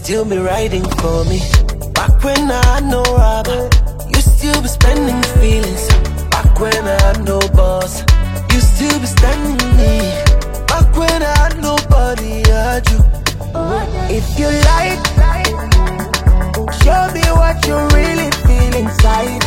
still be riding for me. Back when I had no rubber, you still be spending feelings. Back when I had no boss, you still be standing me. Back when I had nobody, I had you. If you like, show me what you really feel inside.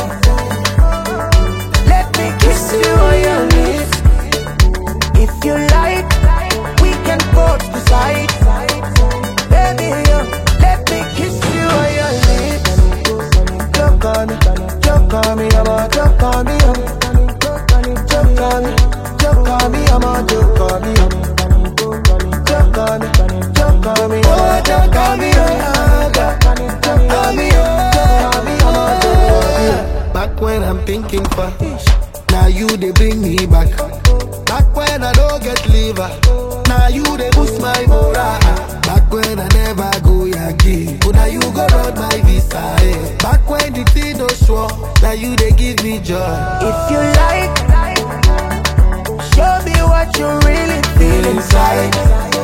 Let me kiss you on your lips. If you like, we can both decide. Baby, let me kiss you on your lips. Joke on me, I'm a joke on me, joke on me, joke on me, I'm a joke on me, joke on me, joke on me, oh joke on me, joke on me, I'm a joke on me. Back when I'm thinking for, now you they bring me back. Back when I don't get liver, now you they boost my morale. Back when I never go Yankee, but now you go round my visa. Eh. Back when the thing no sure, now you they give me joy. If you like, show me what you really feel inside.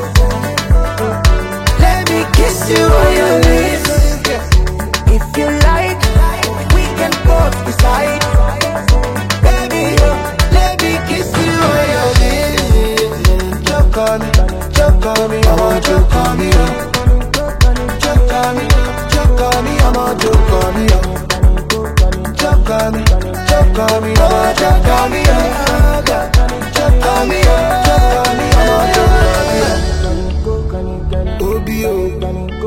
Let me kiss you on your lips. If you like, we can both decide. Baby, let me kiss you on your lips. Joke on me, I'm a joke on me. Joke on me, I'm a joke on me. Joke on me, I'm a joke on me. Joke on me, I'm a joke on me. Obio.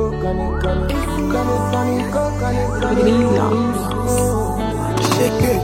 Shake it.